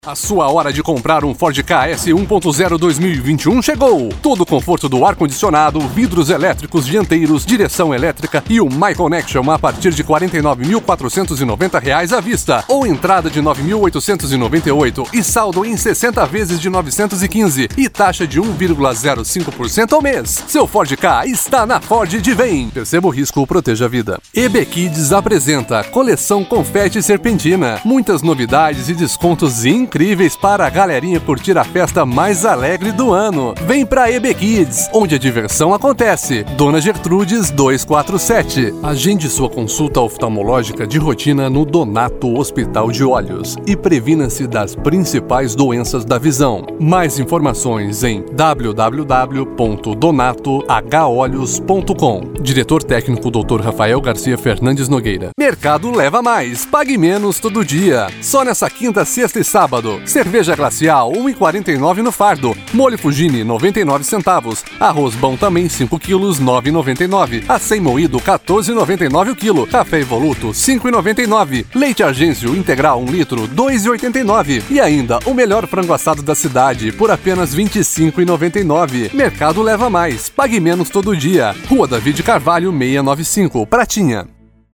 A sua hora de comprar um Ford Ka 1.0 2021 chegou! Todo o conforto do ar-condicionado, vidros elétricos dianteiros, direção elétrica e o My Connection a partir de R$ 49.490 à vista, ou entrada de R$ 9.898 e saldo em 60 vezes de R$ 915 e taxa de 1,05% ao mês. Seu Ford Ka está na Ford de Vem. Perceba o risco, proteja a vida. EB Kids apresenta Coleção Confete Serpentina. Muitas novidades e descontos incríveis para a galerinha curtir a festa mais alegre do ano. Vem pra EB Kids, onde a diversão acontece. Dona Gertrudes 247. Agende sua consulta oftalmológica de rotina no Donato Hospital de Olhos e previna-se das principais doenças da visão. Mais informações em www.donatoholhos.com. Diretor técnico Dr. Rafael Garcia Fernandes Nogueira. Mercado Leva Mais. Pague menos todo dia. Só nessa quinta, sexta e sábado. Cerveja Glacial, 1,49 no fardo. Molho Fugini, 99 centavos. Arroz bom também, 5 quilos, 9,99. Acém moído, 14,99 o quilo. Café Evoluto, 5,99. Leite Argêncio integral, 1 litro, 2,89. E ainda, o melhor frango assado da cidade, por apenas 25,99. Mercado Leva Mais. Pague menos todo dia. Rua David Carvalho, 695, Pratinha.